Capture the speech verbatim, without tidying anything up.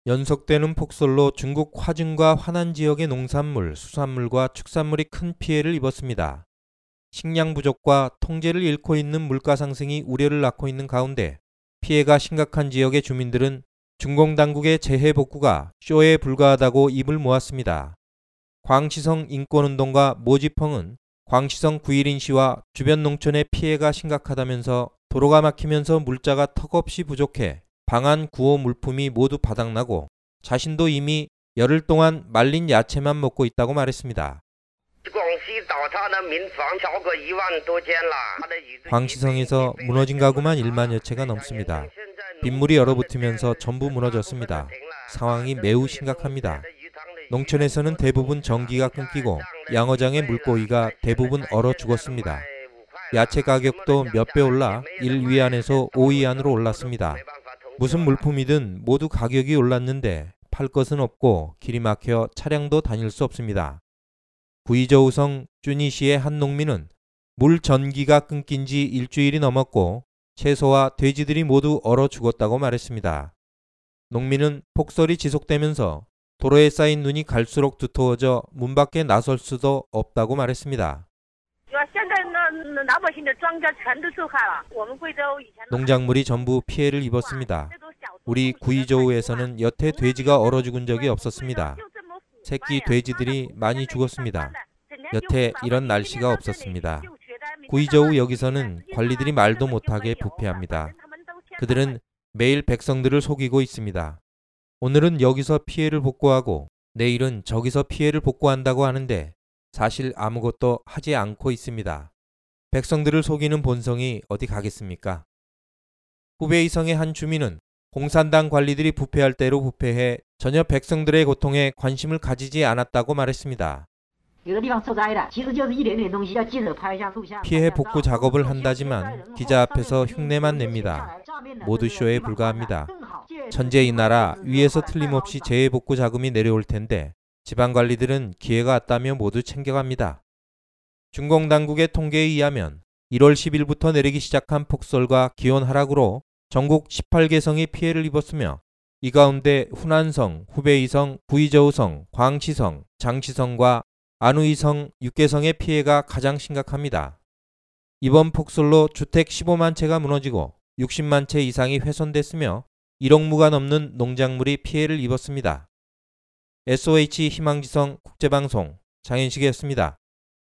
연속되는 폭설로 중국 화중과 화난 지역의 농산물, 수산물과 축산물이 큰 피해를 입었습니다. 식량 부족과 통제를 잃고 있는 물가 상승이 우려를 낳고 있는 가운데 피해가 심각한 지역의 주민들은 중공 당국의 재해 복구가 쇼에 불과하다고 입을 모았습니다. 광시성 인권운동가 모지펑은 광시성 구일인시와 주변 농촌의 피해가 심각하다면서 도로가 막히면서 물자가 턱없이 부족해 방안 구호 물품이 모두 바닥나고 자신도 이미 열흘 동안 말린 야채만 먹고 있다고 말했습니다. 광시성에서 무너진 가구만 일만여 채가 넘습니다. 빗물이 얼어붙으면서 전부 무너졌습니다. 상황이 매우 심각합니다. 농촌에서는 대부분 전기가 끊기고 양어장의 물고기가 대부분 얼어 죽었습니다. 야채 가격도 몇 배 올라 일 위안에서 오 위안으로 올랐습니다. 무슨 물품이든 모두 가격이 올랐는데 팔 것은 없고 길이 막혀 차량도 다닐 수 없습니다. 구이저우성 쭈니시의 한 농민은 물 전기가 끊긴 지 일주일이 넘었고 채소와 돼지들이 모두 얼어 죽었다고 말했습니다. 농민은 폭설이 지속되면서 도로에 쌓인 눈이 갈수록 두터워져 문 밖에 나설 수도 없다고 말했습니다. 농작물이 전부 피해를 입었습니다. 우리 구이저우에서는 여태 돼지가 얼어 죽은 적이 없었습니다. 새끼 돼지들이 많이 죽었습니다. 여태 이런 날씨가 없었습니다. 구이저우 여기서는 관리들이 말도 못하게 부패합니다. 그들은 매일 백성들을 속이고 있습니다. 오늘은 여기서 피해를 복구하고 내일은 저기서 피해를 복구한다고 하는데 사실 아무것도 하지 않고 있습니다. 백성들을 속이는 본성이 어디 가겠습니까? 후베이성의 한 주민은 공산당 관리들이 부패할 대로 부패해 전혀 백성들의 고통에 관심을 가지지 않았다고 말했습니다. 피해 복구 작업을 한다지만 기자 앞에서 흉내만 냅니다. 모두 쇼에 불과합니다. 천재 이 나라 위에서 틀림없이 재해 복구 자금이 내려올 텐데 지방관리들은 기회가 왔다며 모두 챙겨갑니다. 중공 당국의 통계에 의하면 일월 십일부터 내리기 시작한 폭설과 기온 하락으로 전국 십팔 개성이 피해를 입었으며 이 가운데 후난성, 후베이성, 구이저우성, 광시성, 장시성과 안우이성 육 개성의 피해가 가장 심각합니다. 이번 폭설로 주택 십오만 채가 무너지고 육십만 채 이상이 훼손됐으며 일억 무가 넘는 농작물이 피해를 입었습니다. 에스오에이치 희망지성 국제방송 장현식이었습니다.